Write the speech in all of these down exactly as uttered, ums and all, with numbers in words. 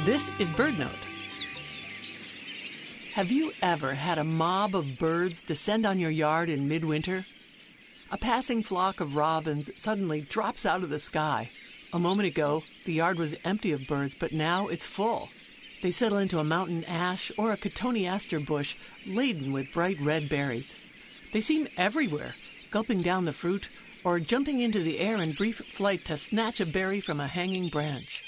This is BirdNote. Have you ever had a mob of birds descend on your yard in midwinter? A passing flock of robins suddenly drops out of the sky. A moment ago, the yard was empty of birds, but now it's full. They settle into a mountain ash or a cotoneaster bush laden with bright red berries. They seem everywhere, gulping down the fruit or jumping into the air in brief flight to snatch a berry from a hanging branch.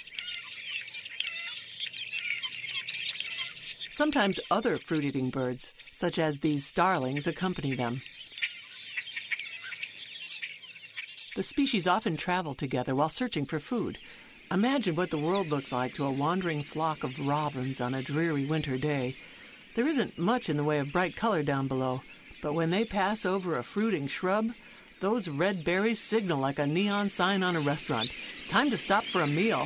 Sometimes other fruit-eating birds, such as these starlings, accompany them. The species often travel together while searching for food. Imagine what the world looks like to a wandering flock of robins on a dreary winter day. There isn't much in the way of bright color down below, but when they pass over a fruiting shrub, those red berries signal like a neon sign on a restaurant. Time to stop for a meal.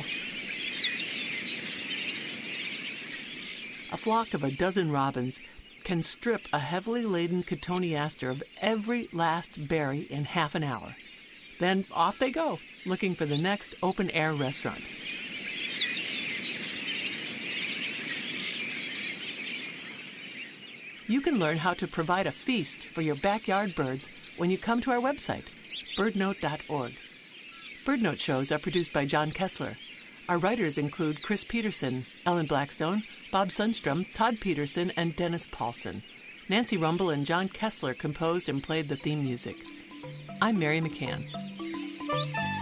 A flock of a dozen robins can strip a heavily laden cotoneaster of every last berry in half an hour. Then off they go, looking for the next open-air restaurant. You can learn how to provide a feast for your backyard birds when you come to our website, bird note dot org. BirdNote shows are produced by John Kessler. Our writers include Chris Peterson, Ellen Blackstone, Bob Sundstrom, Todd Peterson, and Dennis Paulson. Nancy Rumble and John Kessler composed and played the theme music. I'm Mary McCann.